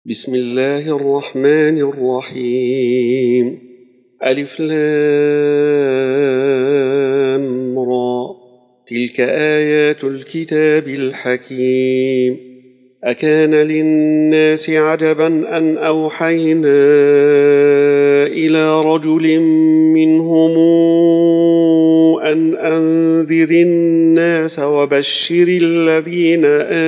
بسم الله الرحمن الرحيم. ألف لام را، تلك آيات الكتاب الحكيم. أكان للناس عجبا أن أوحينا إلى رجل منهم أن أنذر الناس وبشر الذين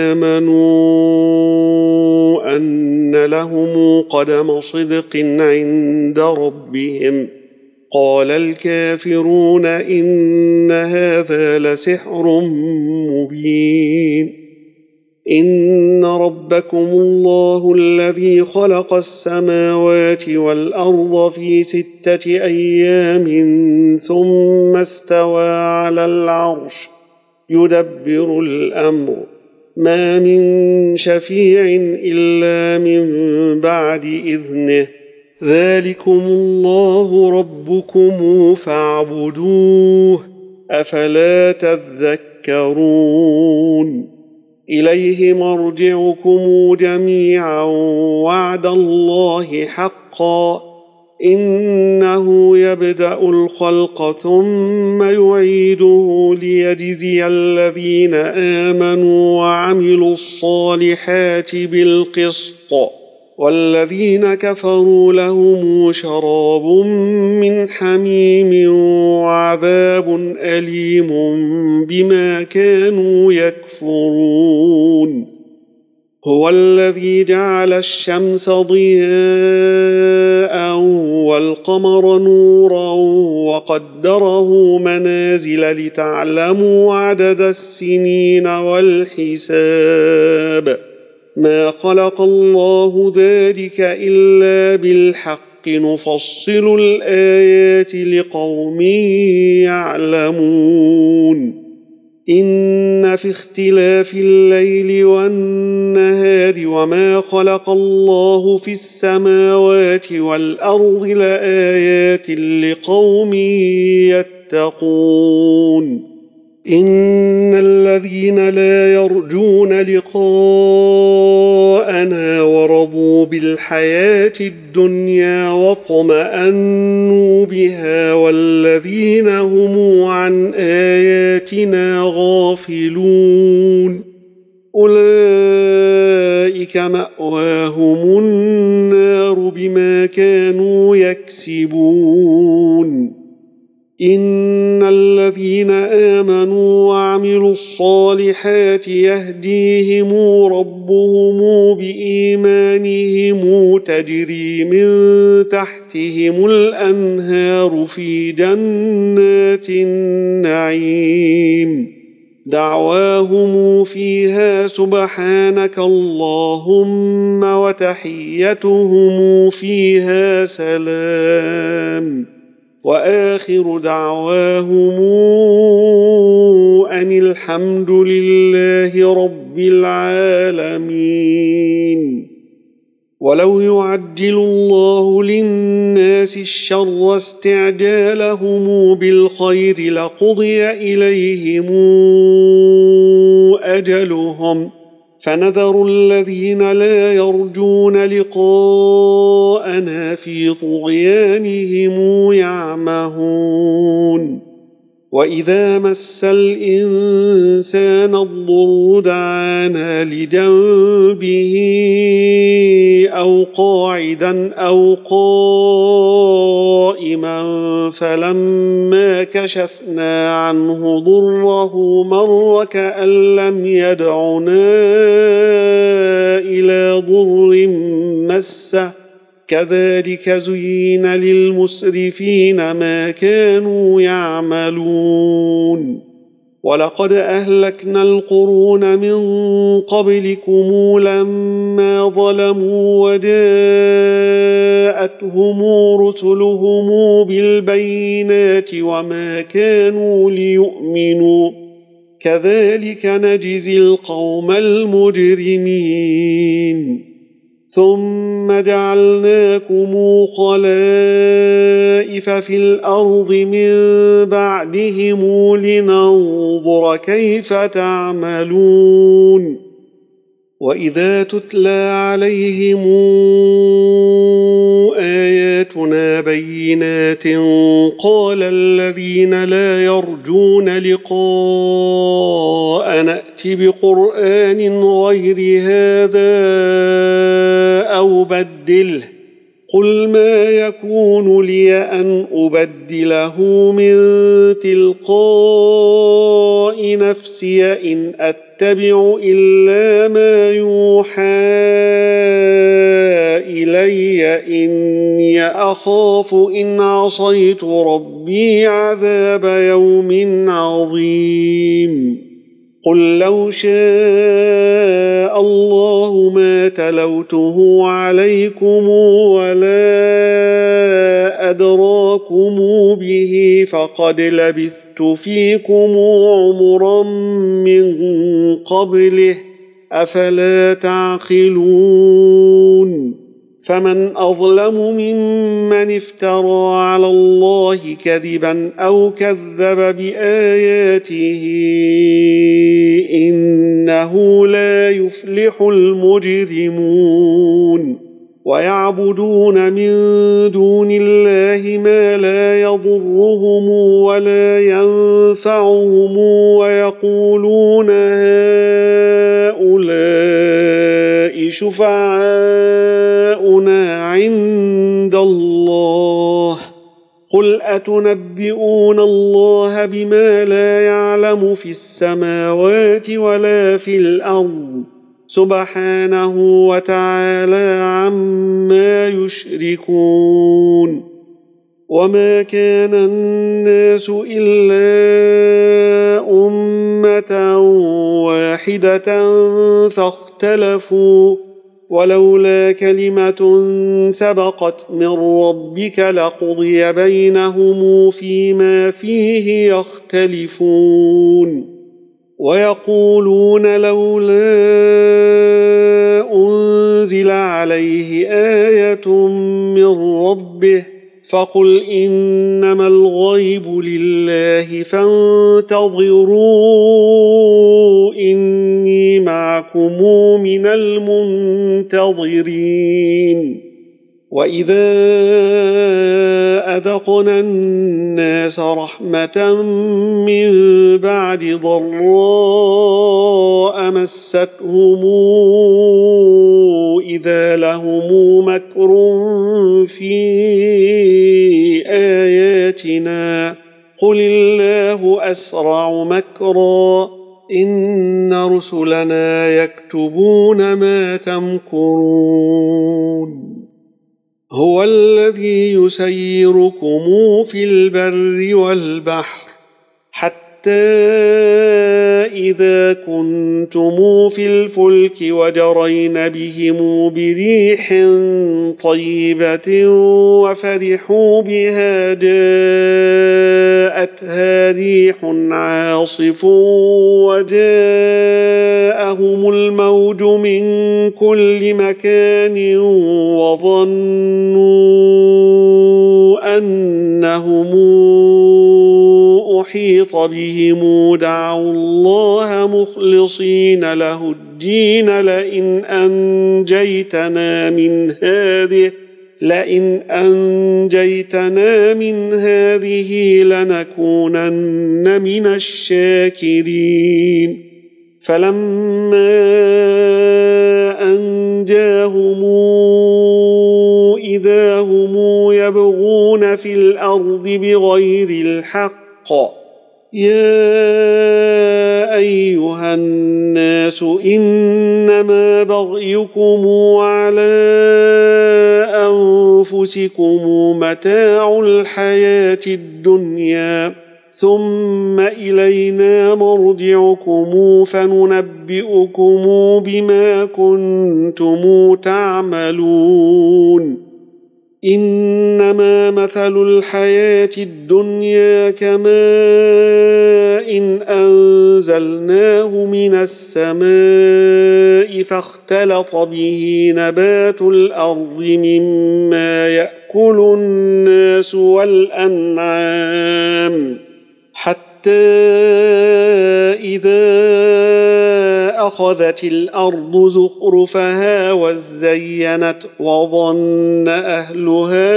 آمنوا أن لهم قدم صدق عند ربهم. قال الكافرون إن هذا لسحر مبين. إن ربكم الله الذي خلق السماوات والأرض في 6 أيام ثم استوى على العرش يدبر الأمر، ما من شفيع إلا من بعد إذنه، ذلكم الله ربكم فاعبدوه، أفلا تذكرون. إليه مرجعكم جميعا وعد الله حقا، إنه يبدأ الخلق ثم يعيده ليجزي الذين آمنوا وعملوا الصالحات بالقسط، والذين كفروا لهم شراب من حميم وعذاب أليم بما كانوا يكفرون. هو الذي جعل الشمس ضياء والقمر نورا وقدره منازل لتعلموا عدد السنين والحساب، ما خلق الله ذلك إلا بالحق، نفصل الآيات لقوم يعلمون. إن في اختلاف الليل والنهار وما خلق الله في السماوات والأرض لآيات لقوم يتقون. إن الذين لا يرجون لقاءنا ورضوا بالحياة الدنيا واطمأنوا بها والذين هم عن آياتنا غافلون أولئك مأواهم النار بما كانوا يكسبون. إن الذين آمنوا وعملوا الصالحات يهديهم ربهم بإيمانهم تجري من تحتهم الأنهار في جنات النعيم، دعواهم فيها سبحانك اللهم وتحيتهم فيها سلام، وآخر دعواهم أن الحمد لله رب العالمين. ولو يعجل الله للناس الشر استعجالهم بالخير لقضي إليهم أجلهم، فنذر الذين لا يرجون لقاءنا في طغيانهم يعمهون. وإذا مس الإنسان الضر دعانا لجنبه أو قاعدا أو قائما، فلما كشفنا عنه ضره مر كأن لم يدعنا إلى ضر مسه، كذلك زين للمسرفين ما كانوا يعملون. ولقد أهلكنا القرون من قبلكم لما ظلموا وجاءتهم رسلهم بالبينات وما كانوا ليؤمنوا، كذلك نجزي القوم المجرمين. ثم جعلناكم خلائف في الأرض من بعدهم لننظر كيف تعملون. وإذا تتلى عليهم آياتنا بينات قال الذين لا يرجون لقاء نأت بقرآن غير هذا أو بدله قل ما يكون لي أن أبدله من تلقاء نفسي إن أتبع إلا ما يوحى إلي إني أخاف إن عصيت ربي عذاب يوم عظيم قل لو شاء الله ما تلوته عليكم ولا أدراكم به فقد لبثت فيكم عمرا من قبله أفلا تعقلون فمن أظلم ممن افترى على الله كذبا أو كذب بآياته إنه لا يفلح المجرمون ويعبدون من دون الله ما لا يضرهم ولا ينفعهم ويقولون هؤلاء شفعاؤنا عند الله قل أتنبئون الله بما لا يعلم في السماوات ولا في الأرض سبحانه وتعالى عما يشركون وما كان الناس إلا أمة واحدة فاختلفوا ولولا كلمة سبقت من ربك لقضي بينهم فيما فيه يختلفون ويقولون لولا أنزل عليه آية من ربه فقل إنما الغيب لله فانتظروا إني معكم من المنتظرين وإذا أذقنا الناس رحمة من بعد ضراء مستهم إذا لهم مكر في آياتنا قل الله أسرع مكرا إن رسلنا يكتبون ما تمكرون هو الذي يسيركم في البر والبحر حتى إذا كنتم في الفلك وجرين بهم بريح طيبة وفرحوا بها جاءتها ريح عاصف وجاءهم الموج من كل مكان وظنوا أنهم أحيط بهم دعوا الله مخلصين له الدين لئن أنجيتنا من هذه لنكونن من الشاكرين فلما أنجاهم إذا هم يبغون في الأرض بغير الحق يا أيها الناس إنما بغيكم على أنفسكم متاع الحياة الدنيا ثم إلينا مرجعكم فننبئكم بما كنتم تعملون إنما مثل الحياة الدنيا كماء إن أنزلناه من السماء فاختلط به نبات الأرض مما يأكل الناس والأنعام حتى حتى إذا أخذت الأرض زخرفها وزينت وظن أهلها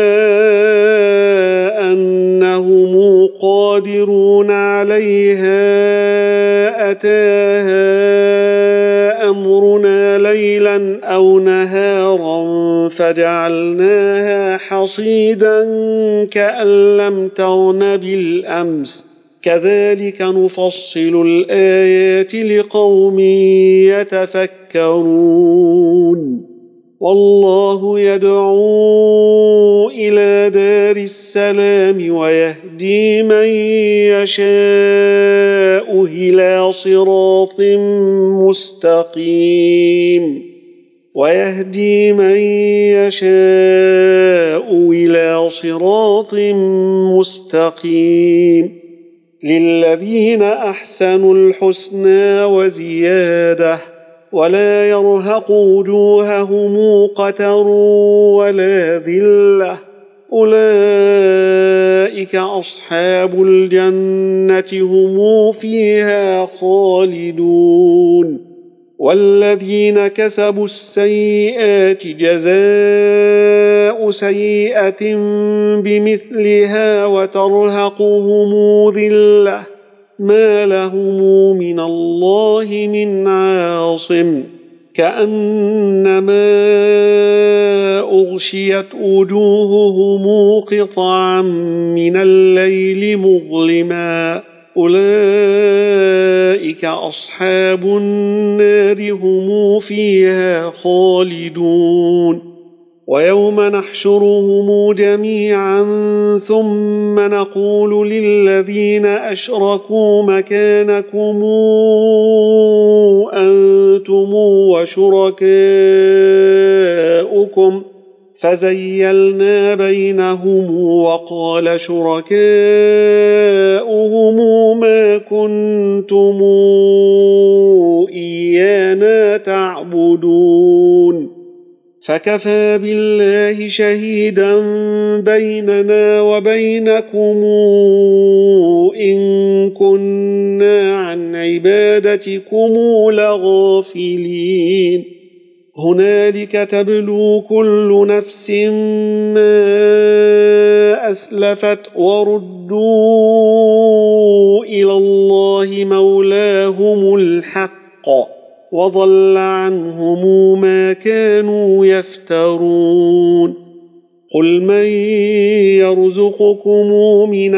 أنهم قادرون عليها أتاها أمرنا ليلا أو نهارا فجعلناها حصيدا كأن لم تغن بالأمس كذلك نفصل الآيات لقوم يتفكرون والله يدعو إلى دار السلام ويهدي من يشاء إلى صراط مستقيم للذين أحسنوا الحسنى وزيادة ولا يرهق وجوههم قتر ولا ذلة أولئك أصحاب الجنة هم فيها خالدون والذين كسبوا السيئات جزاء سيئة بمثلها وترهقهم ذلة ما لهم من الله من عاصم كأنما أغشيت وجوههم قطعا من الليل مظلما أولئك أصحاب النار هم فيها خالدون ويوم نحشرهم جميعا ثم نقول للذين أشركوا مكانكم أنتم وشركاؤكم فزيلنا بينهم وقال شركاؤهم ما كنتم إيانا تعبدون فكفى بالله شهيدا بيننا وبينكم إن كنا عن عبادتكم لغافلين هنالك تبلو كل نفس ما أسلفت وردوا إلى الله مولاهم الحق وضل عنهم ما كانوا يفترون قل من يرزقكم من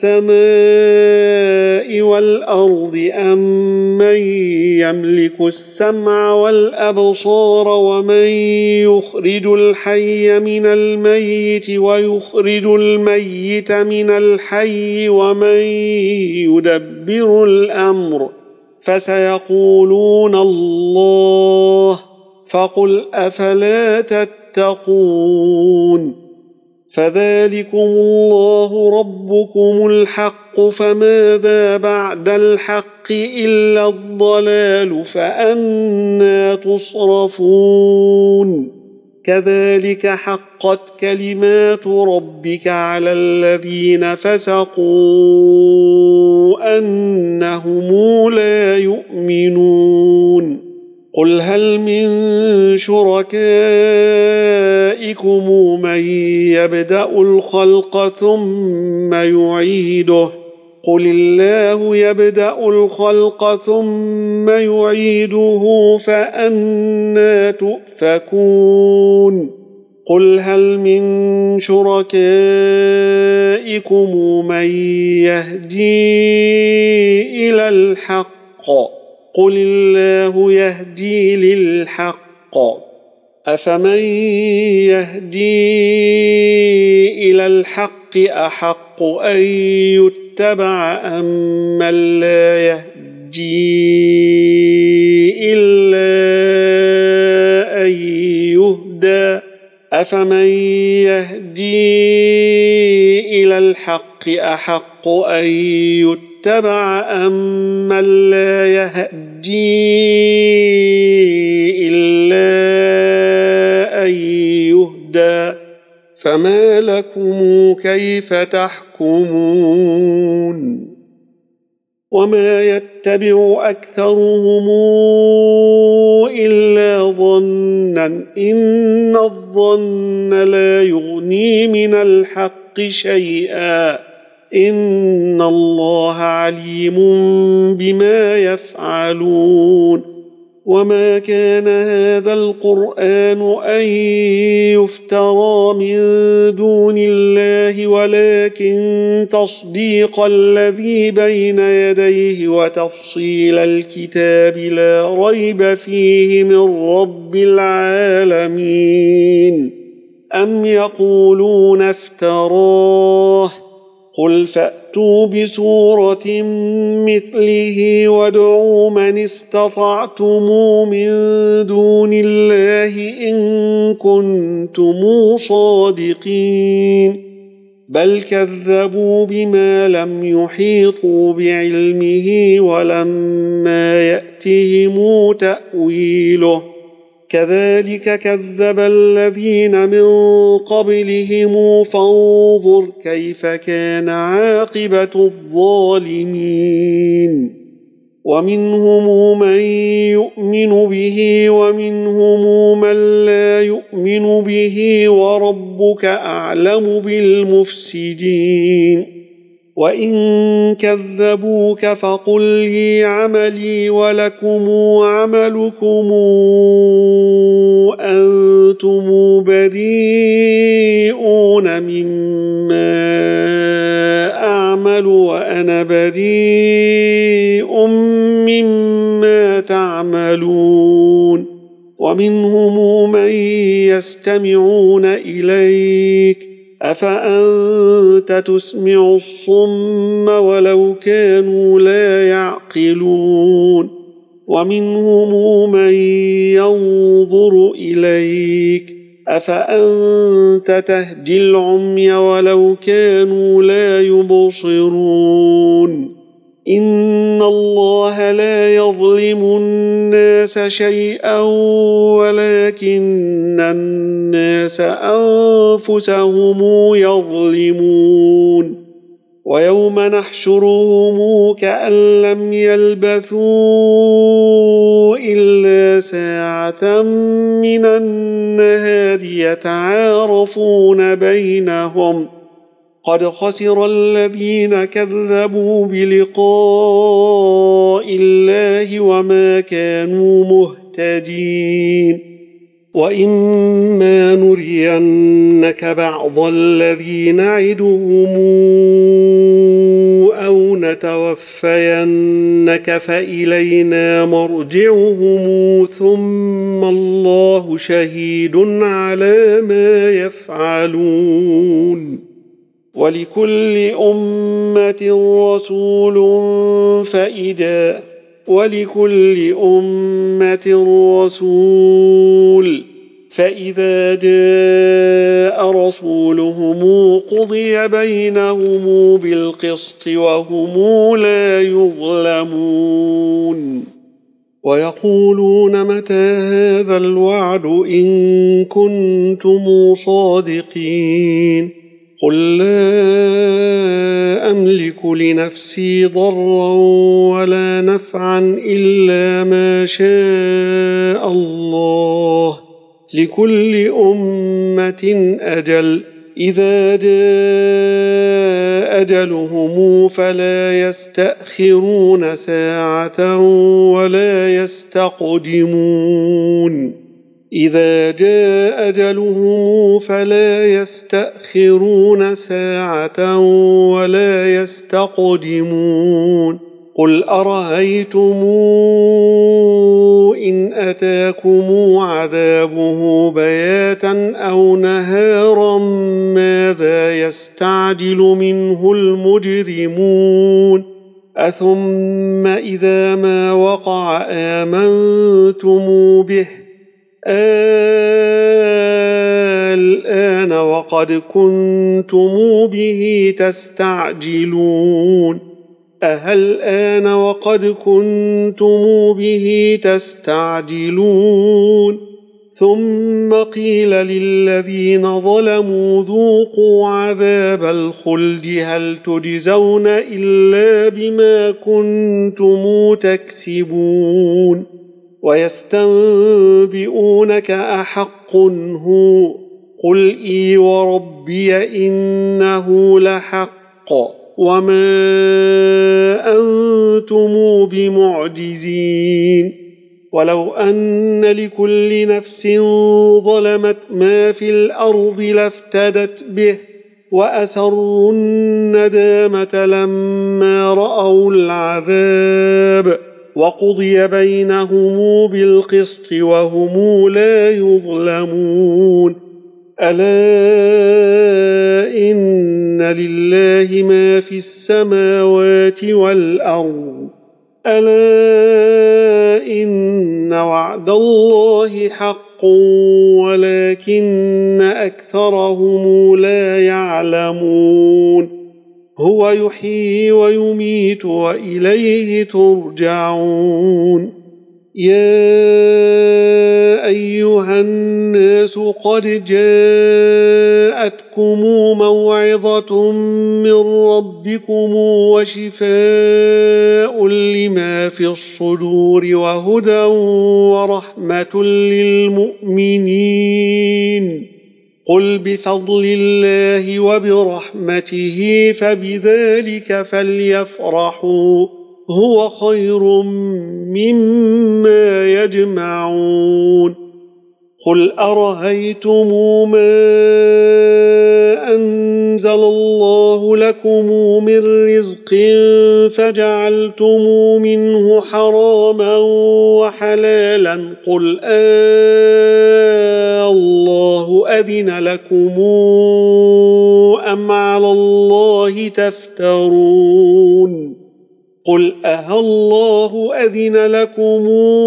السماء والأرض أم من يملك السمع والأبصار ومن يخرج الحي من الميت ويخرج الميت من الحي ومن يدبر الأمر فسيقولون الله فقل أفلا تتقون فذلكم الله ربكم الحق فماذا بعد الحق إلا الضلال فأنى تصرفون كذلك حقت كلمات ربك على الذين فسقوا أنهم لا يؤمنون قل هل من شركائكم من يبدأ الخلق ثم يعيده قل الله يبدأ الخلق ثم يعيده فأنى تؤفكون قل هل من شركائكم من يهدي إلى الحق قل الله يهدي للحق أفمن يهدي إلى الحق أحق أن يتبع أم من لا يهدي إلا أن يهدى أفمن يهدي إلى الحق أحق أن يتبع أم من لا يهدي إلا أن يهدى فما لكم كيف تحكمون وما يتبع أكثرهم إلا ظنا إن الظن لا يغني من الحق شيئا إن الله عليم بما يفعلون وما كان هذا القرآن أن يفترى من دون الله ولكن تصديق الذي بين يديه وتفصيل الكتاب لا ريب فيه من رب العالمين أم يقولون افتراه قل فأتوا بسورة مثله وادعوا من استطعتم من دون الله إن كنتم صادقين بل كذبوا بما لم يحيطوا بعلمه ولما يأتهم تأويله كذلك كذب الذين من قبلهم فانظر كيف كان عاقبة الظالمين ومنهم من يؤمن به ومنهم من لا يؤمن به وربك أعلم بالمفسدين وإن كذبوك فقل لي عملي ولكم عملكم أنتم بريئون مما أعمل وأنا بريء مما تعملون ومنهم من يستمعون إليك أفأنت تسمع الصم ولو كانوا لا يعقلون ومنهم من ينظر إليك أفأنت تهدي العمي ولو كانوا لا يبصرون إن الله لا يظلم الناس شيئا ولكن الناس أنفسهم يظلمون ويوم نحشرهم كأن لم يلبثوا إلا ساعة من النهار يتعارفون بينهم قد خسر الذين كذبوا بلقاء الله وما كانوا مهتدين وإما نرينك بعض الذي نعدهم أو نتوفينك فإلينا مرجعهم ثم الله شهيد على ما يفعلون ولكل أمة رسول فإذا جاء رسولهم قضي بينهم بالقسط وهم لا يظلمون ويقولون متى هذا الوعد إن كنتم صادقين قل لا أملك لنفسي ضرا ولا نفعا إلا ما شاء الله لكل أمة أجل إذا جاء أجلهم فلا يستأخرون ساعة ولا يستقدمون إذا جاء أجلهم فلا يستأخرون ساعة ولا يستقدمون قل أرأيتم إن أتاكم عذابه بياتا أو نهارا ماذا يستعجل منه المجرمون أثم إذا ما وقع آمنتم به الآن وقد كنتم به تستعجلون الآن وقد كنتم به تستعجلون ثم قيل للذين ظلموا ذوقوا عذاب الخلد هل تجزون إلا بما كنتم تكسبون ويستنبئونك أحق هو قل إي وربي إنه لحق وما أنتم بمعجزين ولو أن لكل نفس ظلمت ما في الأرض لافتدت به وأسروا الندامة لما رأوا العذاب وقضي بينهم بالقسط وهم لا يظلمون ألا إن لله ما في السماوات والأرض ألا إن وعد الله حق ولكن أكثرهم لا يعلمون هو يحيي ويميت وإليه ترجعون يا أيها الناس قد جاءتكم موعظة من ربكم وشفاء لما في الصدور وهدى ورحمة للمؤمنين قل بفضل الله وبرحمته فبذلك فليفرحوا هو خير مما يجمعون قل أرأيتم ما أنزل الله لكم من رزق فجعلتم منه حراما وحلالا قل الله أذن لكم أم على الله تفترون قل الله أذن لكم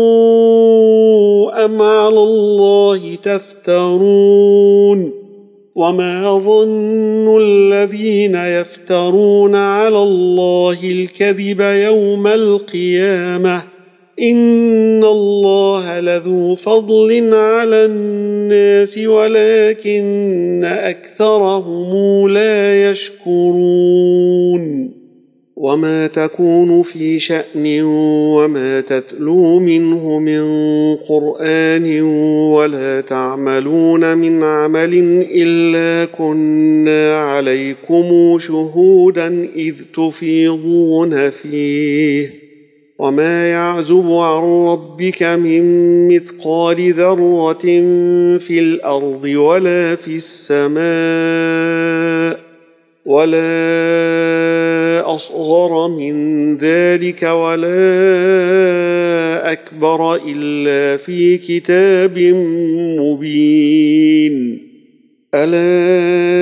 أم على الله تفترون وما ظن الذين يفترون على الله الكذب يوم القيامة إن الله لذو فضل على الناس ولكن أكثرهم لا يشكرون وما تكون في شأن وما تتلو منه من قرآن ولا تعملون من عمل إلا كنا عليكم شهودا إذ تفيضون فيه وما يعزب عن ربك من مثقال ذرة في الأرض ولا في السماء ولا أصغر من ذلك ولا أكبر إلا في كتاب مبين ألا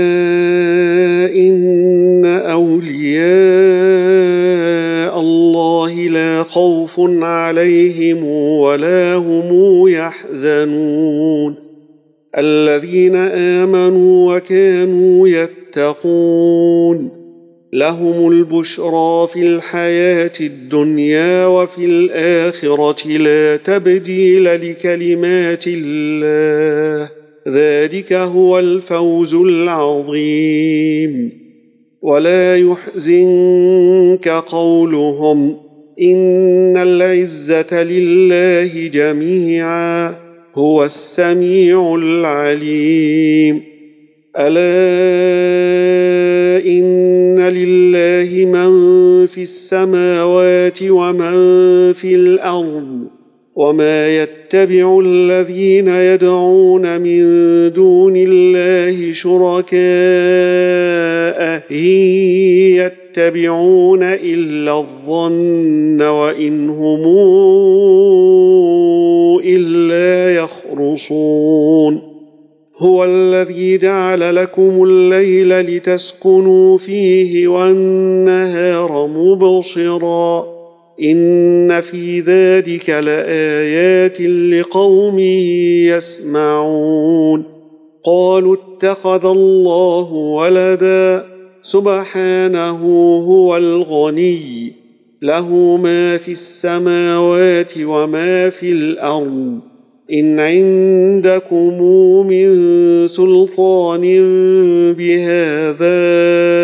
إن أولياء الله لا خوف عليهم ولا هم يحزنون الذين آمنوا وكانوا يتقون لهم البشرى في الحياة الدنيا وفي الآخرة لا تبديل لكلمات الله ذلك هو الفوز العظيم ولا يحزنك قولهم إن العزة لله جميعا هو السميع العليم ألا إن لله من في السماوات ومن في الأرض وما يتبع الذين يدعون من دون الله شركاء إن يتبعون إلا الظن وإن هم إلا يخرصون هو الذي جعل لكم الليل لتسكنوا فيه والنهار مبصرا إن في ذلك لآيات لقوم يسمعون قالوا اتخذ الله ولدا سبحانه هو الغني له ما في السماوات وما في الأرض إن عندكم من سلطان بهذا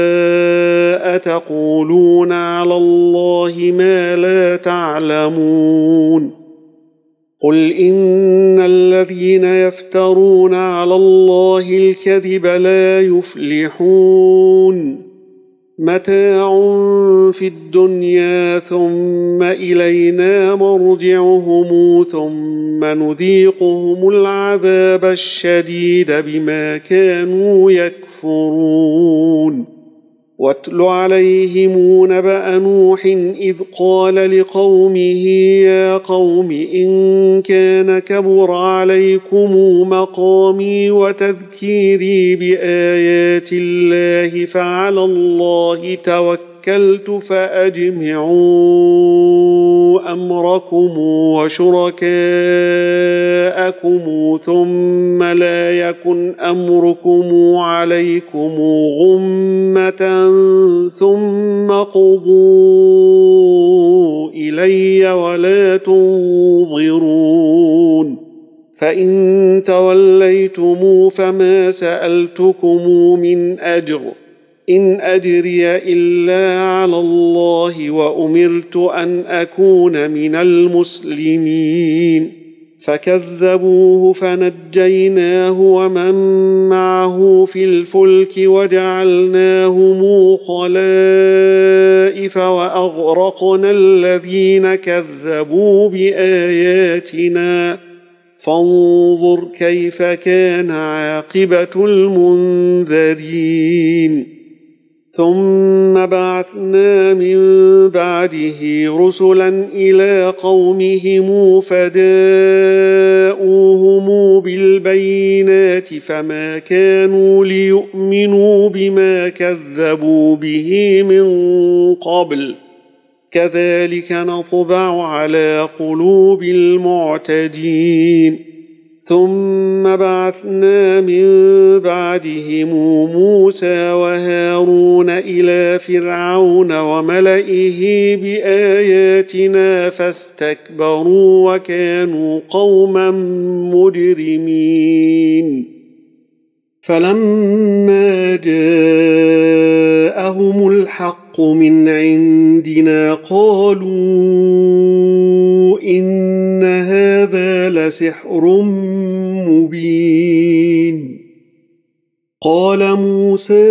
أتقولون على الله ما لا تعلمون قل إن الذين يفترون على الله الكذب لا يفلحون متاع في الدنيا ثم إلينا مرجعهم ثم نذيقهم العذاب الشديد بما كانوا يكفرون واتل عليهم نبأ نوح إذ قال لقومه يا قوم إن كان كبر عليكم مقامي وتذكيري بآيات الله فعلى الله توكلت فأجمعوا أمركم وشركاءكم ثم لا يكن أمركم عليكم غمة ثم قضوا إلي ولا تنظرون فإن توليتم فما سألتكم من أجر إن أجري إلا على الله وأمرت أن أكون من المسلمين فكذبوه فنجيناه ومن معه في الفلك وجعلناهم خلائف وأغرقنا الذين كذبوا بآياتنا فانظر كيف كان عاقبة المنذرين ثم بعثنا من بعده رسلا إلى قومهم فجاءوهم بالبينات فما كانوا ليؤمنوا بما كذبوا به من قبل كذلك نطبع على قلوب المعتدين ثم بعثنا من بعدهم موسى وهارون إلى فرعون وملئه بآياتنا فاستكبروا وكانوا قوما مجرمين فلما جاءهم الحق من عندنا قالوا إن هذا لسحر مبين قال موسى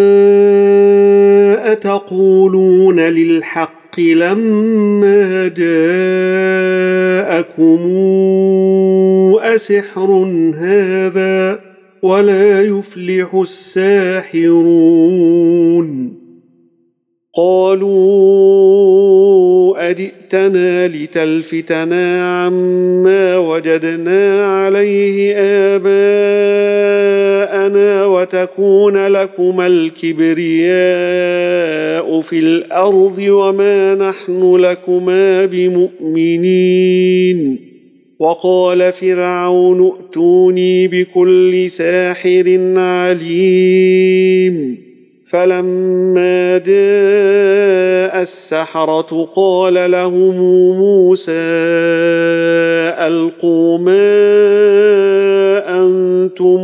أتقولون للحق لما جاءكم أسحر هذا ولا يفلح الساحرون قالوا أجئتنا لتلفتنا عما وجدنا عليه آباءنا وتكون لكما الكبرياء في الأرض وما نحن لكما بمؤمنين وقال فرعون ائتوني بكل ساحر عليم فلما جاء السحرة قال لهم موسى ألقوا ما أنتم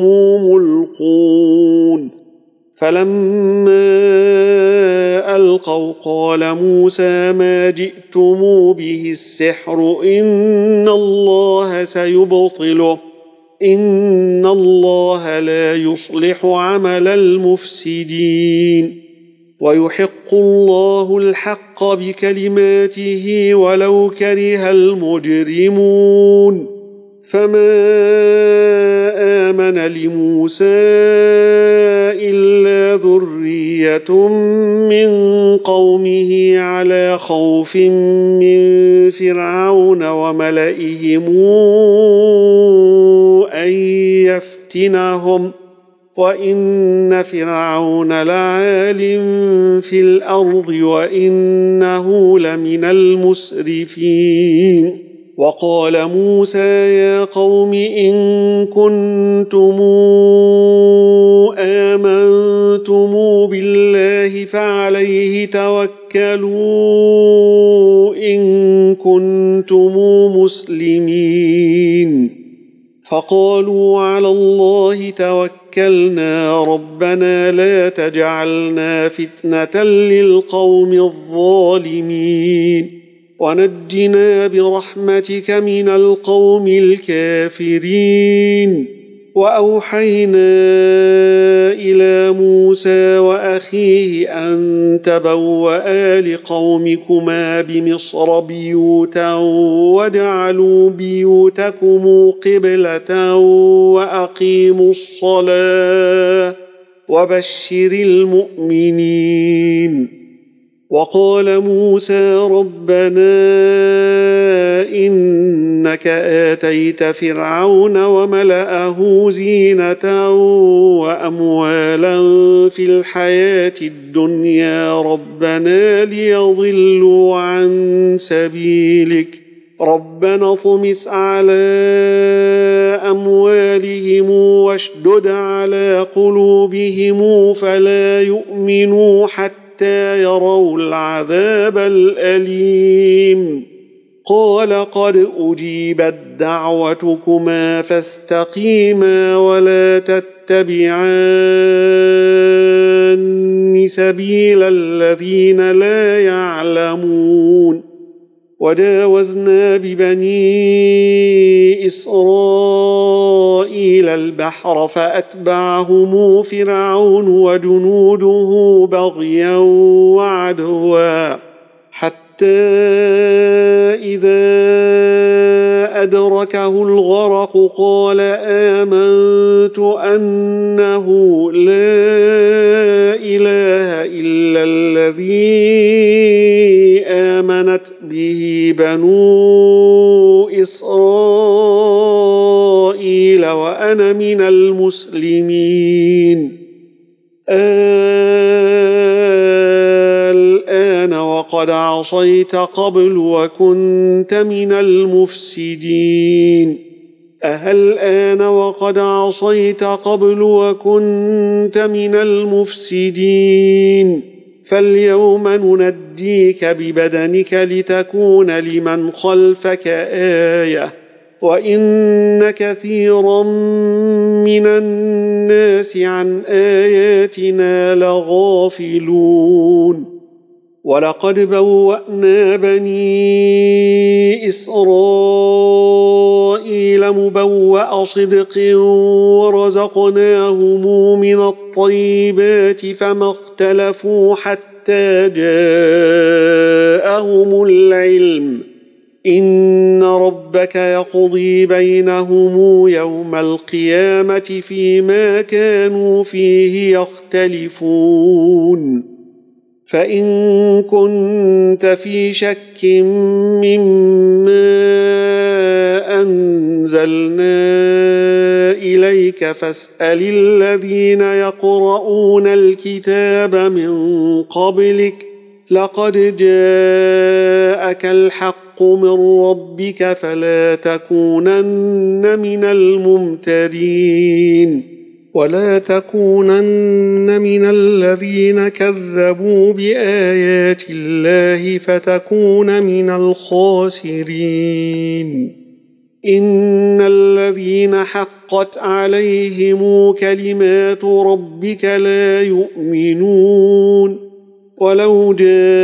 ملقون فلما ألقوا قال موسى ما جئتم به السحر إن الله سيبطله إن الله لا يصلح عمل المفسدين ويحق الله الحق بكلماته ولو كره المجرمون فما آمن لموسى إلا ذرية من قومه على خوف من فرعون وملئهم أن يفتنهم وإن فرعون لعال في الأرض وإنه لمن المسرفين وقال موسى يا قوم إن كنتم آمنتم بالله فعليه توكلوا إن كنتم مسلمين وقالوا على الله توكلنا ربنا لا تجعلنا فتنة للقوم الظالمين ونجنا برحمتك من القوم الكافرين. وأوحينا إلى موسى وأخيه أن تبوأ لقومكما بمصر بيوتا واجعلوا بيوتكم قبلة وأقيموا الصلاة وبشر المؤمنين. وقال موسى ربنا إنك آتيت فرعون وملأه زينة وأموالا في الحياة الدنيا ربنا ليضلوا عن سبيلك ربنا اطمس على أموالهم واشدد على قلوبهم فلا يؤمنوا حتى يروا العذاب الأليم. قال قد أجيبت دعوتكما فاستقيما ولا تتبعان سبيل الذين لا يعلمون. وجاوزنا ببني إسرائيل البحر فأتبعهم فرعون وجنوده بغيا وعدوا حتى إذا أدركه الغرق قال آمنت أنه لا إله إلا الذي آمنت به بنو إسرائيل وأنا من المسلمين. الآن وقد عصيت قبل وكنت من المفسدين. الآن وقد عصيت قبل وكنت من المفسدين. فاليوم ننجيك ببدنك لتكون لمن خلفك آية وإن كثيرا من الناس عن آياتنا لغافلون. ولقد بوأنا بني إسرائيل مبوأ صدق ورزقناهم من الطيبات فما اختلفوا حتى جاءهم العلم إن ربك يقضي بينهم يوم القيامة فيما كانوا فيه يختلفون. فإن كنت في شك مما أنزلنا إليك فاسأل الذين يقرؤون الكتاب من قبلك لقد جاءك الحق من ربك فلا تكونن من الممترين ولا تكونن من الذين كذبوا بآيات الله فتكون من الخاسرين. إن الذين حقت عليهم كلمات ربك لا يؤمنون ولو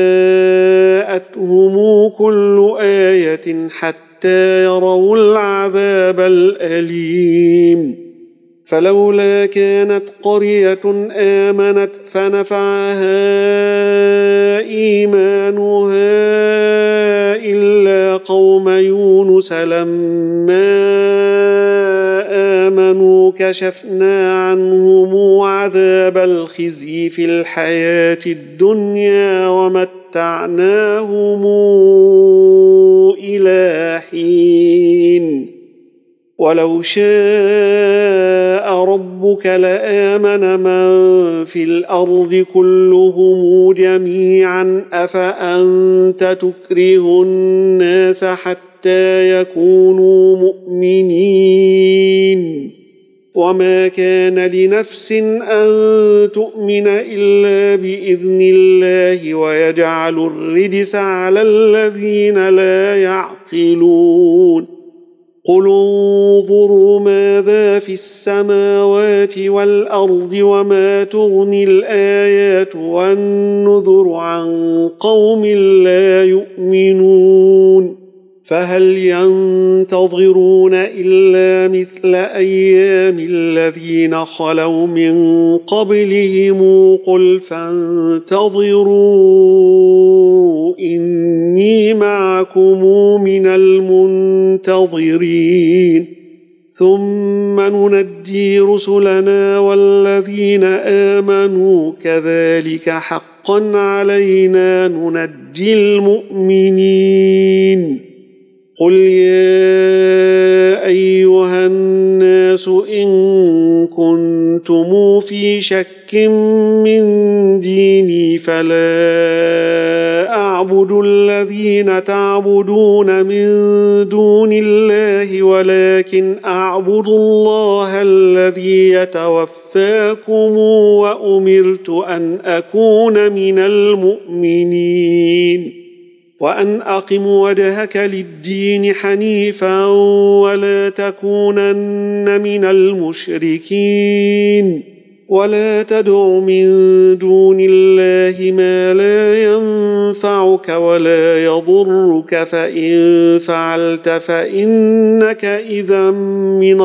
جاءتهم كل آية حتى يروا العذاب الأليم. فلولا كانت قرية آمنت فنفعها إيمانها إلا قوم يونس لما آمنوا كشفنا عنهم عذاب الخزي في الحياة الدنيا ومتعناهم إلى حين. ولو شاء ربك لآمن من في الأرض كلهم جميعا أفأنت تكره الناس حتى يكونوا مؤمنين وما كان لنفس أن تؤمن إلا بإذن الله ويجعل الرجس على الذين لا يعقلون. قل انظروا ماذا في السماوات والأرض وما تغني الآيات والنذر عن قوم لا يؤمنون فهل ينتظرون إلا مثل أيام الذين خلوا من قبلهم قل فانتظروا إني معكم من المنتظرين ثم ننجي رسلنا والذين آمنوا كذلك حقا علينا ننجي المؤمنين قل يا أيها الناس إن كنتم في شك من ديني فلا أعبد الذين تعبدون من دون الله ولكن أعبد الله الذي يتوفاكم وأمرت أن أكون من المؤمنين وأن أقم وجهك للدين حنيفا ولا تكونن من المشركين ولا تدع من دون الله ما لا ينفعك ولا يضرك فإن فعلت فإنك إذا من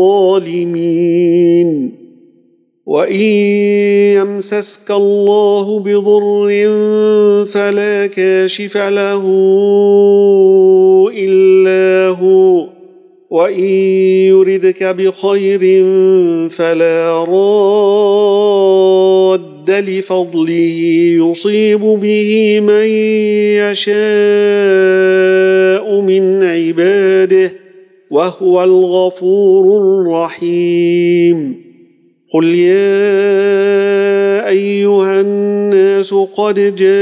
الظالمين وإن يمسسك الله بضر فلا كاشف له إلا هو وإن يردك بخير فلا راد لفضله يصيب به من يشاء من عباده وهو الغفور الرحيم قل يا أيها الناس قد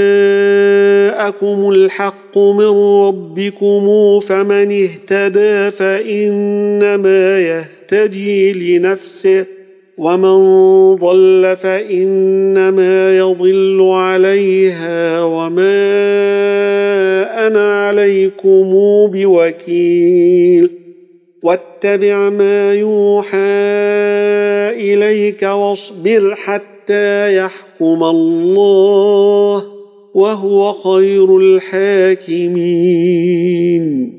جاءكم الحق من ربكم فمن اهتدى فإنما يهتدي لنفسه ومن ضل فإنما يضل عليها وما أنا عليكم بوكيل واتبع ما يوحى إليك واصبر حتى يحكم الله وهو خير الحاكمين